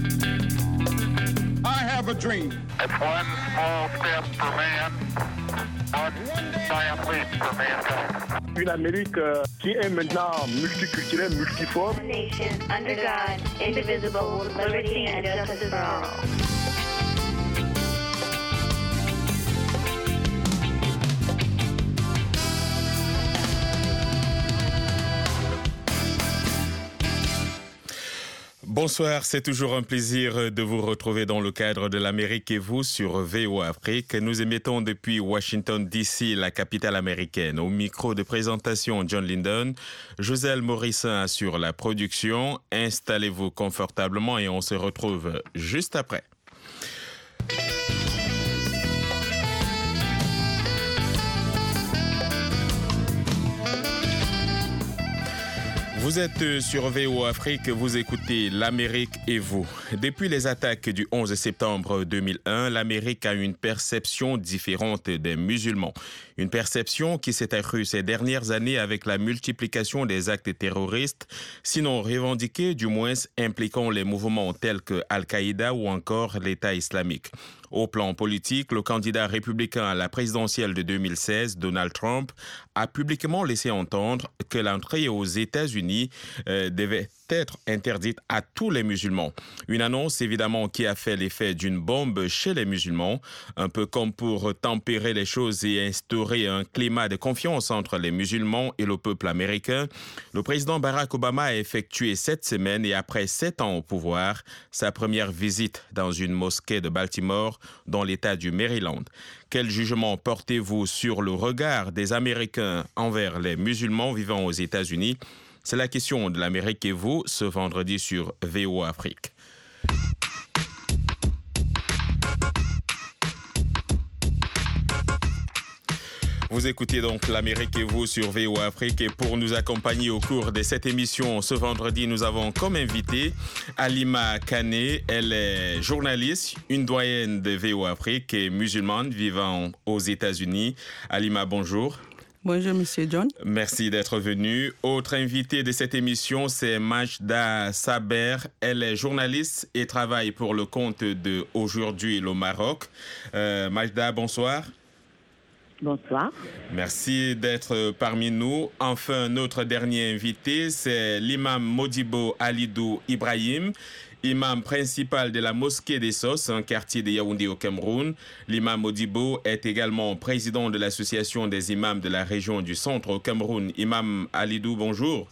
I have a dream. It's one small step for man, one giant leap for mankind. Une Amérique qui est maintenant multiculturelle, multiforme. Nation under God, indivisible, with liberty and justice for all. Bonsoir, c'est toujours un plaisir de vous retrouver dans le cadre de l'Amérique et vous sur VOA Afrique. Nous émettons depuis Washington DC, la capitale américaine. Au micro de présentation, John Linden, Joselle Morissin assure la production. Installez-vous confortablement et on se retrouve juste après. Vous êtes sur VOA Afrique, vous écoutez l'Amérique et vous. Depuis les attaques du 11 septembre 2001, l'Amérique a une perception différente des musulmans. Une perception qui s'est accrue ces dernières années avec la multiplication des actes terroristes, sinon revendiqués, du moins impliquant les mouvements tels que Al-Qaïda ou encore l'État islamique. Au plan politique, le candidat républicain à la présidentielle de 2016, Donald Trump, a publiquement laissé entendre que l'entrée aux États-Unis devait être interdite à tous les musulmans. Une annonce évidemment qui a fait l'effet d'une bombe chez les musulmans, un peu comme pour tempérer les choses et instaurer un climat de confiance entre les musulmans et le peuple américain. Le président Barack Obama a effectué cette semaine et après 7 ans au pouvoir, sa première visite dans une mosquée de Baltimore dans l'État du Maryland. Quel jugement portez-vous sur le regard des Américains envers les musulmans vivant aux États-Unis? C'est la question de l'Amérique et vous, ce vendredi sur VOA Afrique. Vous écoutez donc l'Amérique et vous sur VOA Afrique et pour nous accompagner au cours de cette émission ce vendredi, nous avons comme invité Halima Kané. Elle est journaliste, une doyenne de VOA Afrique et musulmane vivant aux États-Unis. Halima, bonjour. Bonjour, Monsieur John. Merci d'être venu. Autre invité de cette émission, c'est Majda Saber. Elle est journaliste et travaille pour le compte de Aujourd'hui le Maroc. Majda, bonsoir. Bonsoir. Merci d'être parmi nous. Enfin, notre dernier invité, c'est l'imam Modibo Alidou Ibrahim, imam principal de la mosquée des Sos, un quartier de Yaoundé au Cameroun. L'imam Modibo est également président de l'association des imams de la région du centre au Cameroun. Imam Alidou, bonjour.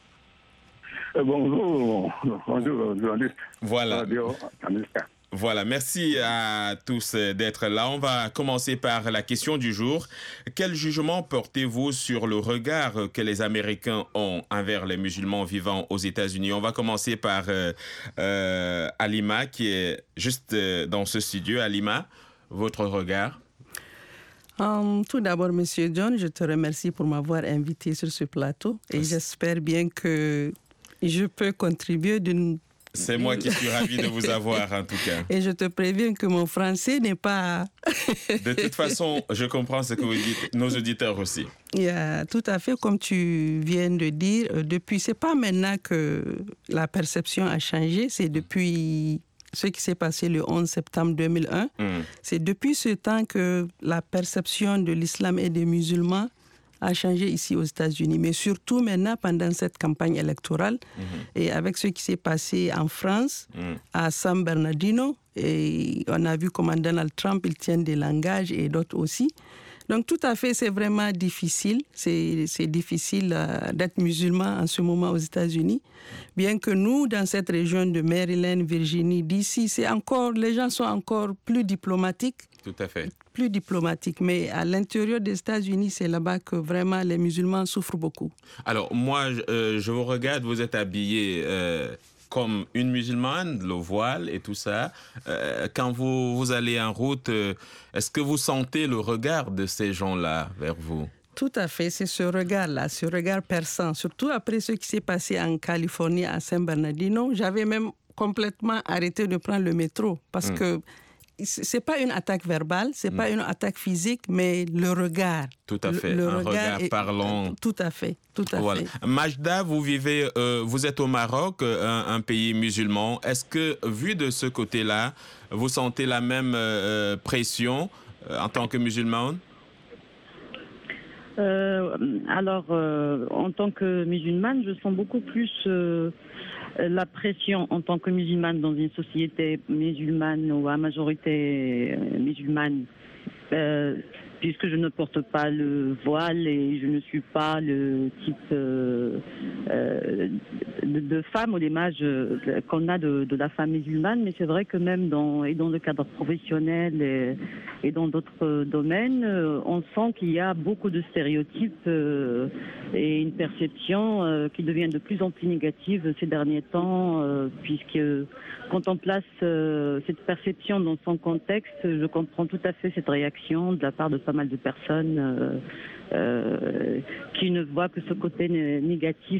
Bonjour, journaliste. Voilà. Voilà, merci à tous d'être là. On va commencer par la question du jour. Quel jugement portez-vous sur le regard que les Américains ont envers les musulmans vivant aux États-Unis? On va commencer par Halima, qui est juste dans ce studio. Halima, votre regard? Tout d'abord, Monsieur John, je te remercie pour m'avoir invité sur ce plateau et j'espère bien que je peux contribuer d'une... C'est moi qui suis ravi de vous avoir, en tout cas. Et je te préviens que mon français n'est pas... De toute façon, je comprends ce que vous dites, nos auditeurs aussi. Tout à fait, comme tu viens de dire, c'est pas maintenant que la perception a changé, c'est depuis ce qui s'est passé le 11 septembre 2001. C'est depuis ce temps que la perception de l'islam et des musulmans a changé ici aux États-Unis, mais surtout maintenant pendant cette campagne électorale et avec ce qui s'est passé en France, à San Bernardino, et on a vu comment Donald Trump il tient des langages et d'autres aussi. Donc tout à fait, c'est vraiment difficile. C'est difficile d'être musulman en ce moment aux États-Unis. Bien que nous, dans cette région de Maryland, Virginie, DC, les gens sont encore plus diplomatiques. Tout à fait. Plus diplomatique, mais à l'intérieur des États-Unis, c'est là-bas que vraiment les musulmans souffrent beaucoup. Alors, moi, je vous regarde, vous êtes habillée comme une musulmane, le voile et tout ça. Quand vous allez en route, est-ce que vous sentez le regard de ces gens-là vers vous? Tout à fait, c'est ce regard-là, ce regard perçant. Surtout après ce qui s'est passé en Californie, à San Bernardino, j'avais même complètement arrêté de prendre le métro parce que c'est pas une attaque verbale, c'est pas une attaque physique, mais le regard. Tout à fait, un regard parlant. Tout à fait, voilà. fait. Majda, vous êtes au Maroc, un pays musulman. Est-ce que, vu de ce côté-là, vous sentez la même pression en tant que musulmane? En tant que musulmane, je sens beaucoup plus la pression en tant que musulmane dans une société musulmane ou à majorité musulmane, puisque je ne porte pas le voile et je ne suis pas le type de femme ou l'image qu'on a de la femme musulmane, mais c'est vrai que même dans le cadre professionnel et dans d'autres domaines, on sent qu'il y a beaucoup de stéréotypes et une perception qui devient de plus en plus négative ces derniers temps, puisque quand on place cette perception dans son contexte, je comprends tout à fait cette réaction de la part de pas mal de personnes qui ne voient que ce côté négatif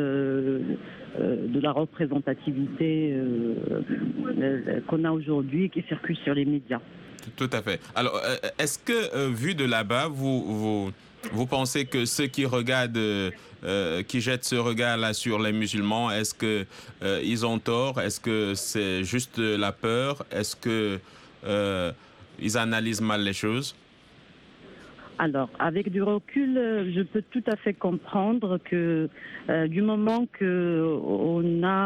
de la représentativité qu'on a aujourd'hui et qui circule sur les médias. Tout à fait. Alors, est-ce que, vu de là-bas, vous pensez que ceux qui regardent, qui jettent ce regard-là sur les musulmans, est-ce que ils ont tort? Est-ce que c'est juste la peur? Est-ce que ils analysent mal les choses? Alors, avec du recul, je peux tout à fait comprendre que du moment qu'on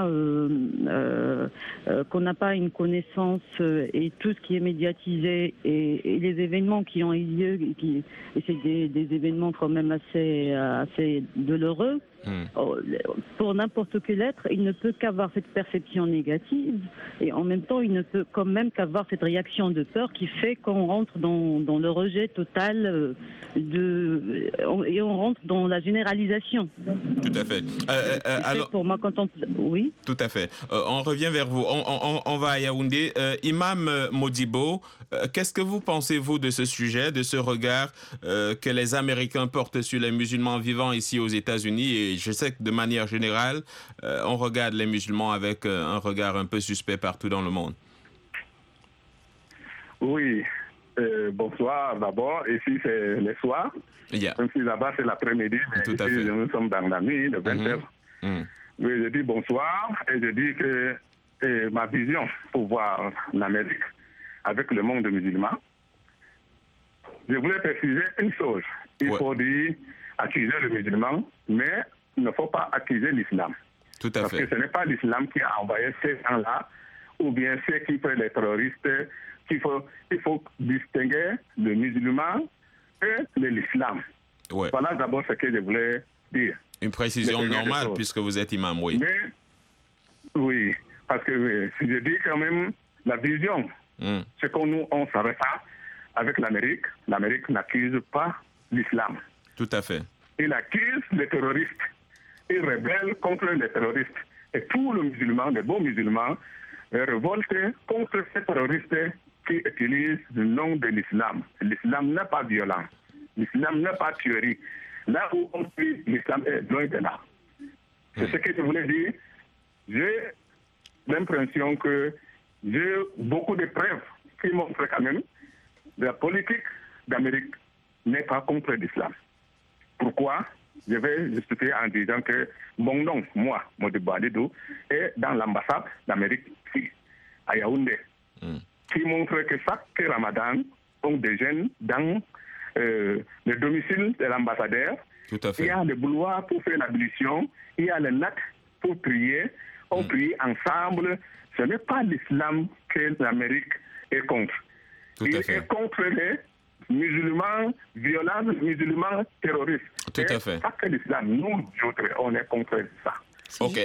n'a pas une connaissance et tout ce qui est médiatisé et les événements qui ont eu lieu, et c'est des événements quand même assez douloureux, pour n'importe quel être, il ne peut qu'avoir cette perception négative et en même temps, il ne peut quand même qu'avoir cette réaction de peur qui fait qu'on rentre dans le rejet total et on rentre dans la généralisation. Tout à fait. Alors, pour moi, oui. Tout à fait. On revient vers vous. On va à Yaoundé. Imam Modibo, qu'est-ce que vous pensez-vous de ce sujet, de ce regard que les Américains portent sur les musulmans vivant ici aux États-Unis? Et je sais que de manière générale, on regarde les musulmans avec un regard un peu suspect partout dans le monde. Oui. Bonsoir d'abord. Ici, c'est le soir. Yeah. Même si là-bas, c'est l'après-midi. Mais tout à fait. Nous sommes dans la nuit, de 20h. Oui, je dis bonsoir et je dis que ma vision pour voir l'Amérique avec le monde musulman, je voulais préciser une chose. Il faut dire accuser le musulman, mais il ne faut pas accuser l'islam. Tout à fait. Parce que ce n'est pas l'islam qui a envoyé ces gens-là, ou bien ceux qui font les terroristes. Il faut distinguer le musulman et l'islam. Ouais. Voilà d'abord ce que je voulais dire. Une précision normale puisque vous êtes imam, oui. Mais, oui, parce que si je dis quand même la vision, c'est qu'on on s'arrête avec l'Amérique. L'Amérique n'accuse pas l'islam. Tout à fait. Il accuse les terroristes. Il rebelle contre les terroristes. Et tous les musulmans, les bons musulmans, révoltent contre ces terroristes qui utilisent le nom de l'islam. L'islam n'est pas violent. L'islam n'est pas tuerie. Là où on dit l'islam est loin de là. C'est ce que je voulais dire. J'ai l'impression que j'ai beaucoup de preuves qui montrent quand même que la politique d'Amérique n'est pas contre l'islam. Pourquoi? Je vais justifier en disant que mon nom, moi, Modibo Alidou, est dans l'ambassade d'Amérique ici, à Yaoundé, qui montre que chaque Ramadan, on des jeunes dans le domicile de l'ambassadeur. Tout à fait. Il y a le bouloir pour faire l'ablution, il y a le nat pour prier, on prie ensemble. Ce n'est pas l'islam que l'Amérique est contre. Il est contre les musulmans violents, musulmans terroristes. Tout à fait. Pas que l'islam, nous autres, on est contre ça. Ok,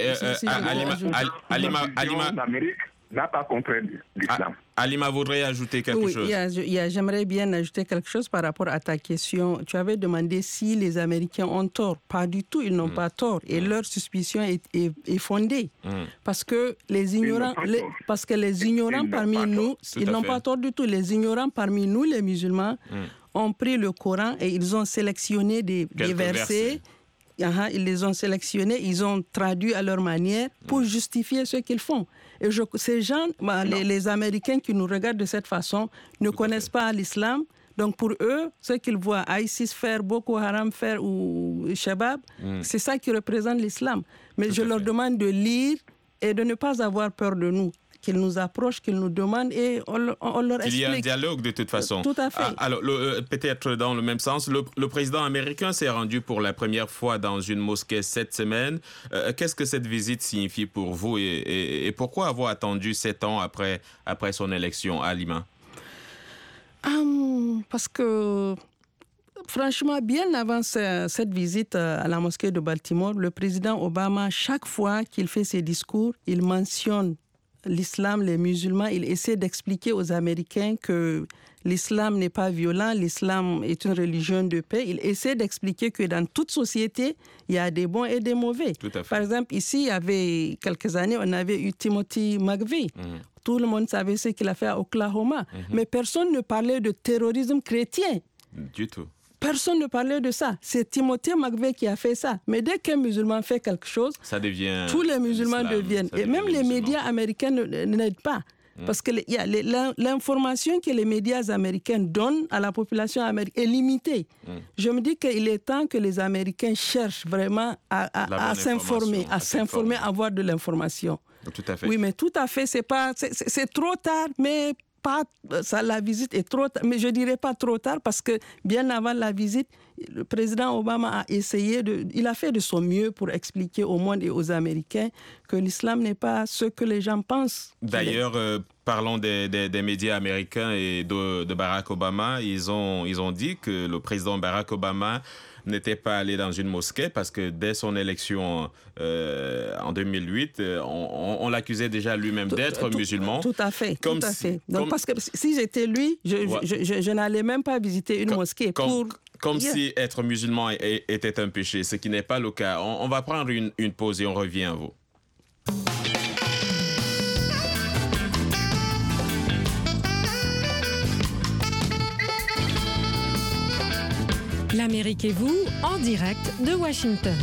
Alima, l'Amérique n'a pas contre l'islam. Alima voudrait ajouter quelque chose. Oui, j'aimerais bien ajouter quelque chose par rapport à ta question. Tu avais demandé si les Américains ont tort. Pas du tout, ils n'ont pas tort. Et leur suspicion est fondée. Parce que les ignorants, parmi nous, ils n'ont pas tort du tout. Les ignorants parmi nous, les musulmans, ont pris le Coran et ils ont sélectionné des versets. Ils les ont sélectionnés, ils ont traduit à leur manière pour justifier ce qu'ils font. Et ces gens, les Américains qui nous regardent de cette façon, ne connaissent pas l'islam. Donc pour eux, ce qu'ils voient ISIS faire, Boko Haram faire ou Shabab, c'est ça qui représente l'islam. Mais je leur demande de lire et de ne pas avoir peur de nous. Qu'ils nous approchent, qu'ils nous demandent et on leur explique. Il y a un dialogue de toute façon. Tout à fait. Alors, peut-être dans le même sens, le président américain s'est rendu pour la première fois dans une mosquée cette semaine. Qu'est-ce que cette visite signifie pour vous et pourquoi avoir attendu 7 ans après son élection à Lima? Parce que, franchement, bien avant cette visite à la mosquée de Baltimore, le président Obama, chaque fois qu'il fait ses discours, il mentionne l'islam, les musulmans. Il essaie d'expliquer aux Américains que l'islam n'est pas violent, l'islam est une religion de paix. Il essaie d'expliquer que dans toute société, il y a des bons et des mauvais. Tout à fait. Par exemple, ici, il y avait quelques années, on avait eu Timothy McVeigh. Tout le monde savait ce qu'il a fait à Oklahoma. Mais personne ne parlait de terrorisme chrétien. Du tout. Personne ne parlait de ça. C'est Timothy McVeigh qui a fait ça. Mais dès qu'un musulman fait quelque chose, ça devient tous les musulmans deviennent. Et même les médias américains n'aident pas. Parce que l'information que les médias américains donnent à la population américaine est limitée. Je me dis qu'il est temps que les Américains cherchent vraiment à s'informer, à avoir de l'information. Tout à fait. Oui, mais tout à fait, c'est trop tard, mais pas, la visite est trop tard. Mais je dirais pas trop tard parce que bien avant la visite, le président Obama a essayé il a fait de son mieux pour expliquer au monde et aux Américains que l'islam n'est pas ce que les gens pensent. D'ailleurs, parlons des médias américains et de Barack Obama. Ils ont dit que le président Barack Obama n'était pas allé dans une mosquée parce que dès son élection en 2008, on l'accusait déjà lui-même d'être musulman. Tout à fait. Donc, parce que si j'étais lui, je n'allais même pas visiter une mosquée. Comme si être musulman était un péché, ce qui n'est pas le cas. On va prendre une pause et on revient à vous. L'Amérique et vous, en direct de Washington.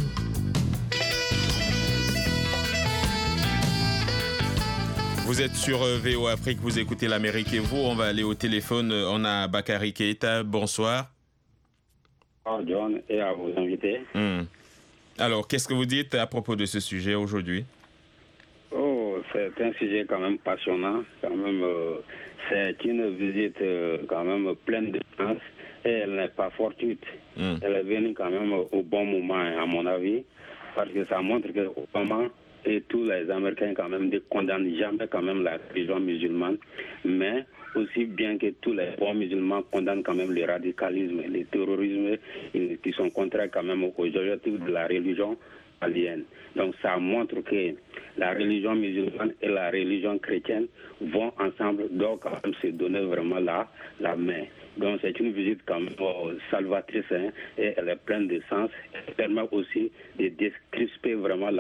Vous êtes sur VO Afrique, vous écoutez l'Amérique et vous. On va aller au téléphone. On a Bakary Keita. Bonsoir. John, et à vos invités. Alors, qu'est-ce que vous dites à propos de ce sujet aujourd'hui? C'est un sujet quand même passionnant. Quand même, c'est une visite quand même pleine de sens. Et elle n'est pas fortuite. Elle est venue quand même au bon moment, à mon avis, parce que ça montre que Obama et tous les Américains quand même ne condamnent jamais quand même la religion musulmane, mais aussi bien que tous les bons musulmans condamnent quand même le radicalisme, le terrorisme, qui sont contraires quand même aux objectifs de la religion alienne. Donc ça montre que la religion musulmane et la religion chrétienne vont ensemble, donc quand même se donner vraiment la main. Donc c'est une visite quand même salvatrice, et elle est pleine de sens. Elle permet aussi de décrisper vraiment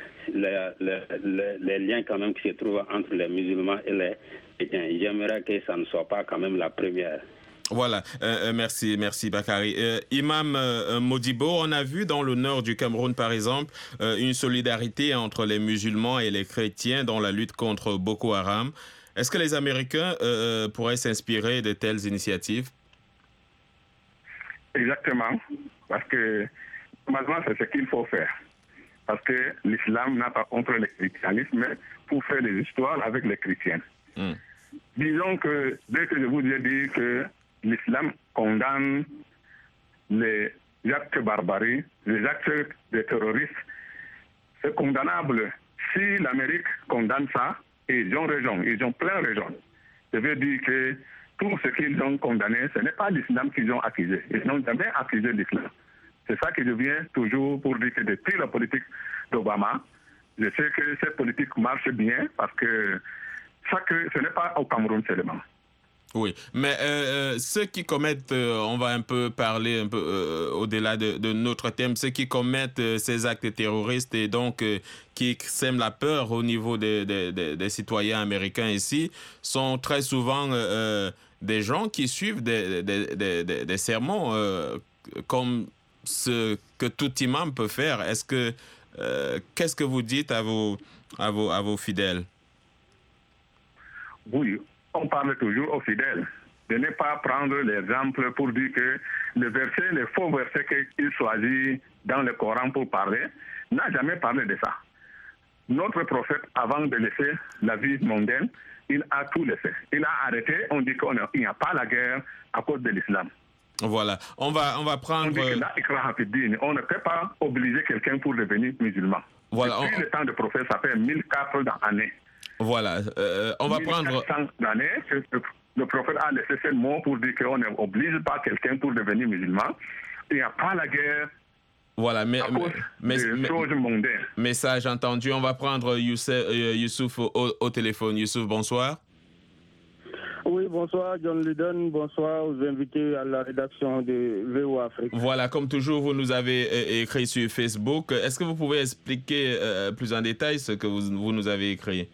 les liens quand même qui se trouvent entre les musulmans et les chrétiens. J'aimerais que ça ne soit pas quand même la première. Voilà, merci Bakary. Imam Modibo, on a vu dans le nord du Cameroun, par exemple, une solidarité entre les musulmans et les chrétiens dans la lutte contre Boko Haram. Est-ce que les Américains pourraient s'inspirer de telles initiatives? Exactement, parce que normalement c'est ce qu'il faut faire. Parce que l'islam n'a pas contre le christianisme, mais pour faire des histoires avec les chrétiens. Disons que dès que je vous ai dit que l'islam condamne les actes de barbarie, les actes de terroristes, c'est condamnable. Si l'Amérique condamne ça, et ils ont raison, ils ont plein raison. Je veux dire que tout ce qu'ils ont condamné, ce n'est pas l'islam qu'ils ont accusé. Ils n'ont jamais accusé l'islam. C'est ça que je viens toujours pour dire que depuis la politique d'Obama, je sais que cette politique marche bien parce que ce n'est pas au Cameroun seulement. Oui, mais ceux qui commettent, on va un peu parler un peu au-delà de notre thème, ceux qui commettent ces actes terroristes et donc qui sèment la peur au niveau des citoyens américains ici, sont très souvent des gens qui suivent des sermons comme ce que tout imam peut faire. Qu'est-ce que vous dites à vos fidèles? oui, on parle toujours aux fidèles de ne pas prendre l'exemple pour dire que les faux versets qu'il choisit dans le Coran pour parler, n'a jamais parlé de ça. Notre prophète, avant de laisser la vie mondaine, il a tout laissé. Il a arrêté, on dit qu'il n'y a pas la guerre à cause de l'islam. Voilà, on va prendre... On dit que là, on ne peut pas obliger quelqu'un pour devenir musulman. Voilà, depuis le temps de prophète, ça fait 1400 années. Voilà, on va prendre... 1400 années, le prophète a laissé ce mot pour dire qu'on n'oblige pas quelqu'un pour devenir musulman. Il n'y a pas la guerre. Voilà, choses mondaines. Message entendu. On va prendre Youssouf au téléphone. Youssouf, bonsoir. Oui, bonsoir John Lydon, bonsoir aux invités à la rédaction de VOA Afrique. Voilà, comme toujours, vous nous avez écrit sur Facebook. Est-ce que vous pouvez expliquer plus en détail ce que vous nous avez écrit?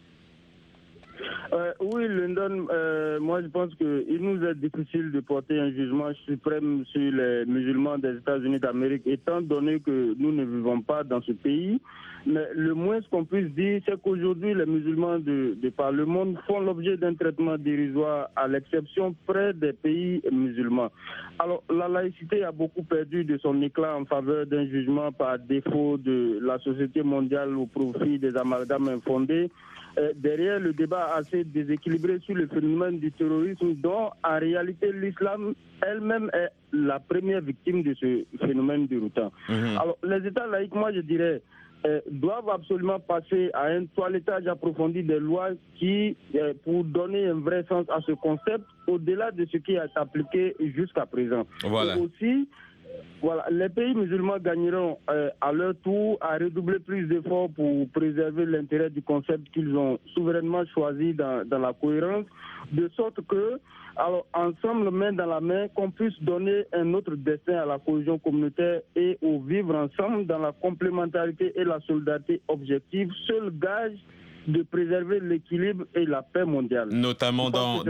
Oui, London, moi je pense qu'il nous est difficile de porter un jugement suprême sur les musulmans des États-Unis d'Amérique, étant donné que nous ne vivons pas dans ce pays. Mais le moins qu'on puisse dire, c'est qu'aujourd'hui, les musulmans de par le monde font l'objet d'un traitement dérisoire, à l'exception près des pays musulmans. Alors, la laïcité a beaucoup perdu de son éclat en faveur d'un jugement par défaut de la société mondiale au profit des amalgames infondés. Derrière le débat assez déséquilibré sur le phénomène du terrorisme, dont en réalité l'islam elle-même est la première victime de ce phénomène déroutant. Alors les États laïcs, moi je dirais, doivent absolument passer à un toilettage approfondi des lois qui, pour donner un vrai sens à ce concept, au-delà de ce qui est appliqué jusqu'à présent. Voilà. Et aussi, voilà, les pays musulmans gagneront à leur tour à redoubler plus d'efforts pour préserver l'intérêt du concept qu'ils ont souverainement choisi dans la cohérence, de sorte que, alors, ensemble, main dans la main, qu'on puisse donner un autre destin à la cohésion communautaire et au vivre ensemble dans la complémentarité et la solidarité objective, seul gage de préserver l'équilibre et la paix mondiale. Notamment dans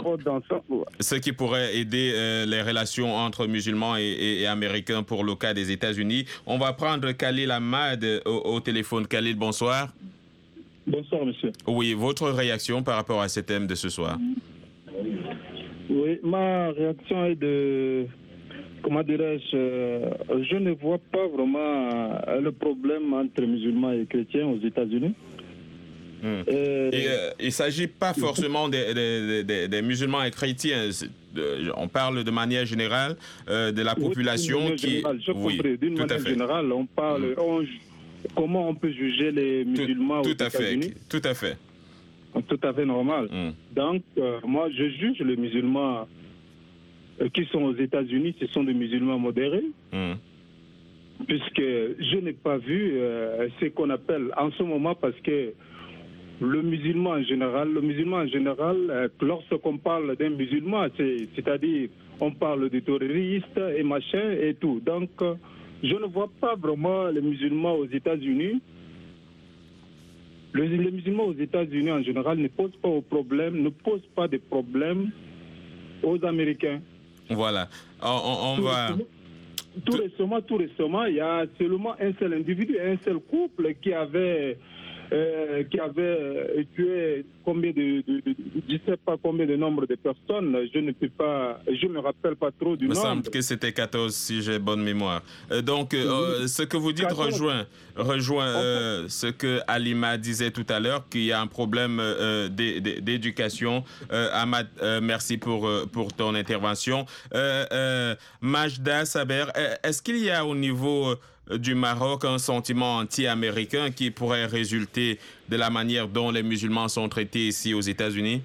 ce qui pourrait aider les relations entre musulmans et américains pour le cas des États-Unis. On va prendre Khalil Ahmad au téléphone. Khalil, bonsoir. Bonsoir, monsieur. Oui, votre réaction par rapport à ce thème de ce soir? Oui, ma réaction est de... Comment dirais-je, je ne vois pas vraiment le problème entre musulmans et chrétiens aux États-Unis. Il ne s'agit pas forcément des musulmans et chrétiens. On parle de manière générale de la population qui... D'une manière générale, on parle... Comment on peut juger les musulmans aux États-Unis? Tout à fait. Tout à fait normal. Donc, moi, je juge les musulmans qui sont aux États-Unis, ce sont des musulmans modérés. Puisque je n'ai pas vu ce qu'on appelle en ce moment, parce que le musulman en général, lorsqu'on parle d'un musulman, c'est-à-dire on parle de terroristes et machin et tout. Donc, je ne vois pas vraiment les musulmans aux États-Unis. Les musulmans aux États-Unis en général ne posent pas de problèmes aux Américains. Voilà. On va... Tout récemment, il y a seulement un seul individu, un seul couple qui avait tué combien je sais pas combien de nombre de personnes, je me rappelle pas trop du nombre. Il me semble que c'était 14 si j'ai bonne mémoire. Donc ce que vous dites rejoint ce que Alima disait tout à l'heure, qu'il y a un problème d'éducation. Ahmad, merci pour ton intervention. Majda Saber, est-ce qu'il y a au niveau du Maroc un sentiment anti-américain qui pourrait résulter de la manière dont les musulmans sont traités ici aux États-Unis?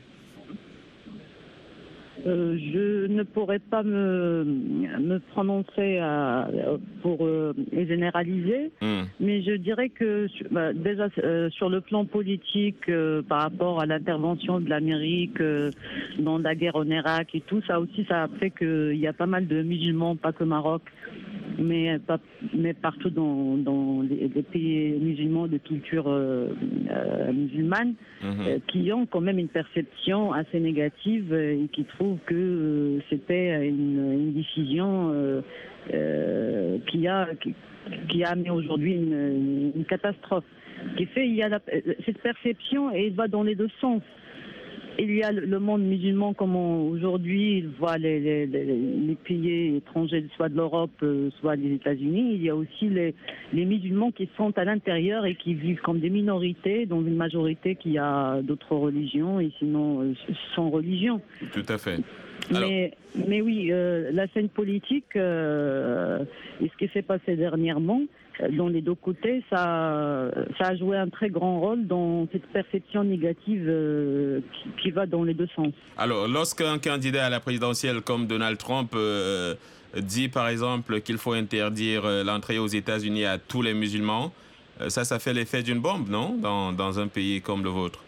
Je ne pourrais pas me prononcer pour généraliser, mais je dirais que déjà sur le plan politique, par rapport à l'intervention de l'Amérique dans la guerre en Irak et tout, ça aussi, ça a fait qu'il y a pas mal de musulmans, pas que Maroc, mais partout dans les pays musulmans de culture musulmane, qui ont quand même une perception assez négative et qui trouvent que c'était une décision qui a amené aujourd'hui une catastrophe. Qui fait, il y a cette perception et elle va dans les deux sens. il y a le monde musulman, comme aujourd'hui, il voit les pays étrangers, soit de l'Europe, soit des États-Unis. Il y a aussi les musulmans qui sont à l'intérieur et qui vivent comme des minorités, dans une majorité qui a d'autres religions et sinon sans religion. Tout à fait. Mais oui, la scène politique et ce qui s'est passé dernièrement, dans les deux côtés, ça a joué un très grand rôle dans cette perception négative qui va dans les deux sens. Alors, lorsqu'un candidat à la présidentielle comme Donald Trump dit par exemple qu'il faut interdire l'entrée aux États-Unis à tous les musulmans, ça fait l'effet d'une bombe, non, dans un pays comme le vôtre?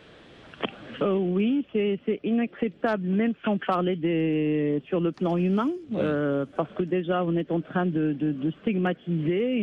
Oui, c'est inacceptable, même sans parler sur le plan humain, parce que déjà on est en train de stigmatiser et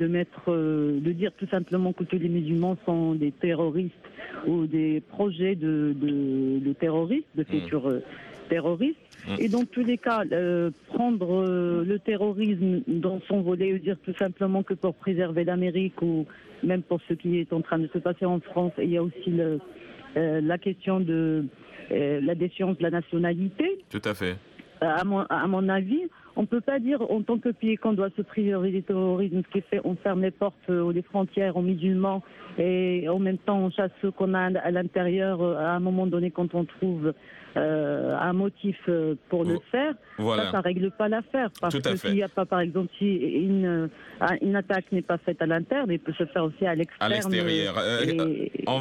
de dire tout simplement que tous les musulmans sont des terroristes ou des projets de terroristes, de futurs terroristes. Et dans tous les cas, prendre le terrorisme dans son volet et dire tout simplement que pour préserver l'Amérique ou même pour ce qui est en train de se passer en France, il y a aussi la question de la défiance de la nationalité. Tout à fait. À mon avis, on ne peut pas dire en tant que pays qu'on doit se priver du terrorisme, ce qui fait on ferme les portes ou les frontières aux musulmans et en même temps on chasse ceux qu'on a à l'intérieur à un moment donné quand on trouve un motif pour le faire. Voilà. Ça ne règle pas l'affaire. Parce que s'il n'y a pas, par exemple, si une attaque n'est pas faite à l'interne, elle peut se faire aussi à l'externe. À l'extérieur. On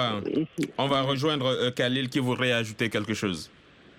va rejoindre Khalil qui voudrait ajouter quelque chose.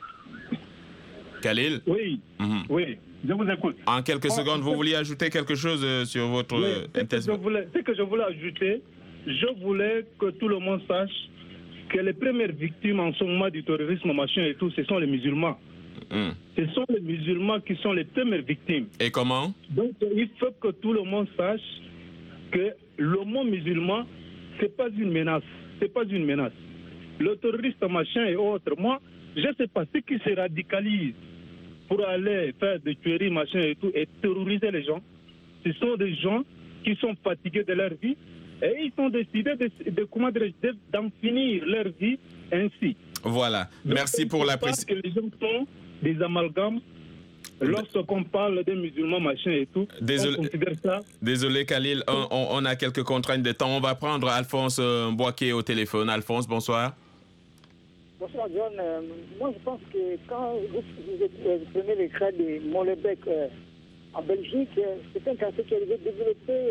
Khalil? Oui, oui, je vous écoute. En quelques secondes, vous vouliez ajouter quelque chose sur votre intervention? Ce que je voulais ajouter, je voulais que tout le monde sache que les premières victimes en ce moment du terrorisme, machin et tout, ce sont les musulmans. Ce sont les musulmans qui sont les premières victimes. Et comment? Donc, il faut que tout le monde sache que le mot musulman, c'est pas une menace. C'est pas une menace. Le terroriste, machin et autres, moi, je ne sais pas, ceux qui se radicalisent pour aller faire des tueries, machin et tout, et terroriser les gens, ce sont des gens qui sont fatigués de leur vie et ils ont décidé d'en finir leur vie ainsi. Voilà. Donc, merci pour la précision. Que les gens font des amalgames lorsqu'on parle des musulmans, machin et tout. Désolé, on considère ça. Désolé Khalil, on a quelques contraintes de temps. On va prendre Alphonse Boaké au téléphone. Alphonse, bonsoir. Bonsoir John. Moi je pense que quand vous prenez le cas de Molenbeek en Belgique, c'est un quartier qui a développé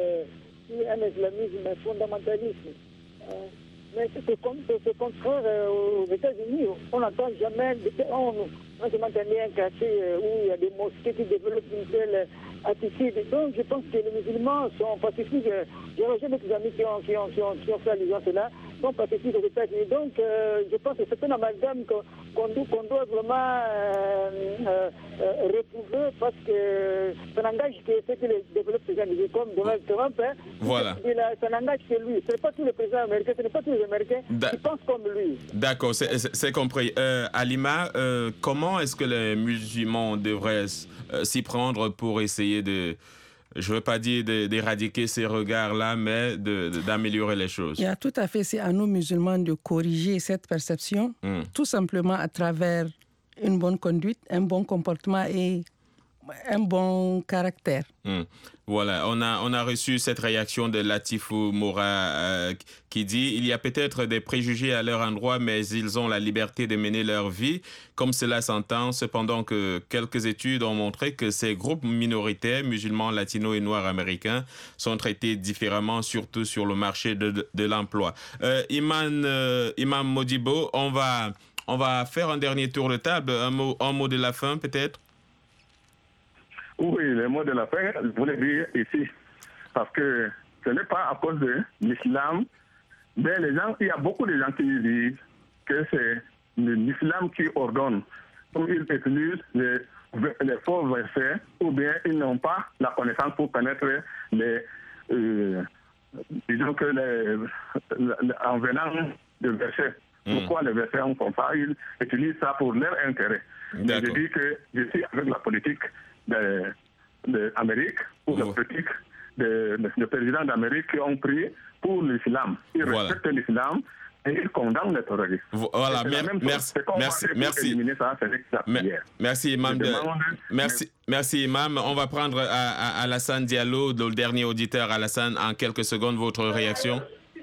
un islamisme fondamentaliste. Mais c'est contraire aux États-Unis. On n'entend jamais, on se maintenait un quartier où il y a des mosquées qui développent une telle attitude. Donc je pense que les musulmans sont pacifiques. J'ai rejoint des amis qui ont fait allusion à cela, sont pacifiques aux États-Unis. Donc je pense que c'est un amalgame qu'on doit vraiment réprouver parce que ça n'engage que ceux qui développent ces individus comme Donald Trump. Voilà. Ça n'engage que lui. Ce n'est pas tous les présidents américains, ce n'est pas tous les Américains qui pensent comme lui. D'accord, c'est compris. Alima, comment est-ce que les musulmans devraient s'y prendre pour essayer je ne veux pas dire d'éradiquer ces regards-là, mais d'améliorer les choses? Il y a tout à fait, c'est à nous musulmans de corriger cette perception, tout simplement à travers une bonne conduite, un bon comportement et un bon caractère. Voilà, on a reçu cette réaction de Latifou Moura qui dit « Il y a peut-être des préjugés à leur endroit, mais ils ont la liberté de mener leur vie, comme cela s'entend, cependant que quelques études ont montré que ces groupes minoritaires, musulmans, latinos et noirs américains, sont traités différemment, surtout sur le marché de l'emploi. » Imam Modibo, on va faire un dernier tour de table, un mot de la fin peut-être? Oui, le mot de la fin, je voulais dire ici, parce que ce n'est pas à cause de l'islam, mais il y a beaucoup de gens qui disent que c'est l'islam qui ordonne. Comme ils utilisent les faux versets, ou bien ils n'ont pas la connaissance pour connaître disons que en venant de versets. Pourquoi les versets en font pas? Ils utilisent ça pour leur intérêt. Mais je dis que je suis avec la politique d'Amérique ou la politique des présidents d'Amérique qui ont pris pour l'islam. Ils respectent l'islam et ils condamnent les terroristes. Voilà, merci, Imam. Merci, Imam. On va prendre à Alassane Diallo, le dernier auditeur. Alassane, en quelques secondes, votre réaction.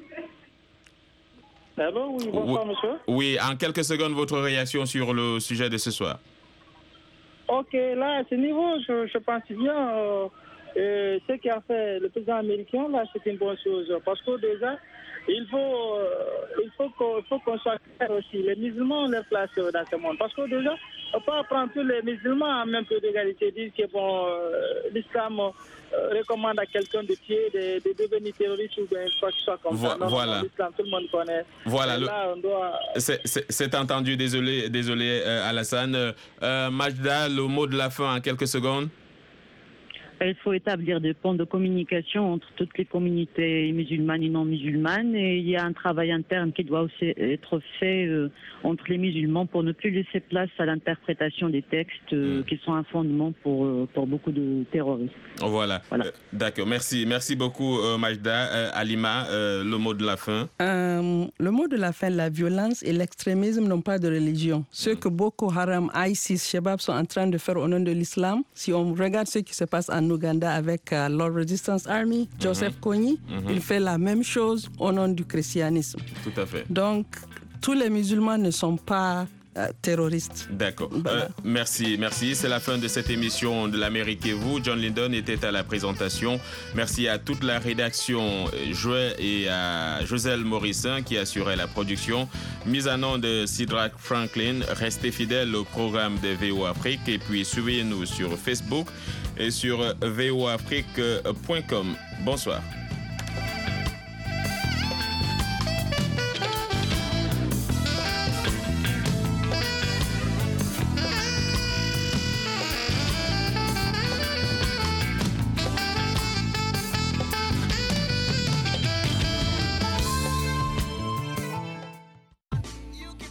Allô, oui, bonsoir, monsieur. Oui, en quelques secondes, votre réaction sur le sujet de ce soir. Ok, là, à ce niveau, je pense bien, ce qu'a fait le président américain, là, c'est une bonne chose. Parce que déjà, il faut qu'on soit clair aussi. Les musulmans ont leur place dans ce monde. Parce que déjà, on peut prendre tous les musulmans en même peu d'égalité, dire que bon, l'islam recommande à quelqu'un de tuer, de devenir terroriste ou bien quoi que ce soit comme ça. Non, voilà. L'islam, tout le monde connaît. Voilà. Là, on doit... C'est entendu, désolé Alassane. Majda, le mot de la fin en quelques secondes. Il faut établir des ponts de communication entre toutes les communautés musulmanes et non musulmanes. Et il y a un travail interne qui doit aussi être fait entre les musulmans pour ne plus laisser place à l'interprétation des textes qui sont un fondement pour beaucoup de terroristes. Voilà. D'accord. Merci beaucoup, Majda. Halima, le mot de la fin. Le mot de la fin, la violence et l'extrémisme n'ont pas de religion. Ce que Boko Haram, ISIS, Shabab sont en train de faire au nom de l'islam, si on regarde ce qui se passe en Ouganda avec Lord Resistance Army, Joseph Kony, il fait la même chose au nom du christianisme. Tout à fait. Donc, tous les musulmans ne sont pas terroristes. D'accord. Merci. C'est la fin de cette émission de l'Amérique et vous. John Lyndon était à la présentation. Merci à toute la rédaction et à Joselle Morissin qui assurait la production. Mise en onde de Sidrak Franklin. Restez fidèles au programme de VOA Afrique et puis suivez-nous sur Facebook et sur voafrique.com. Bonsoir.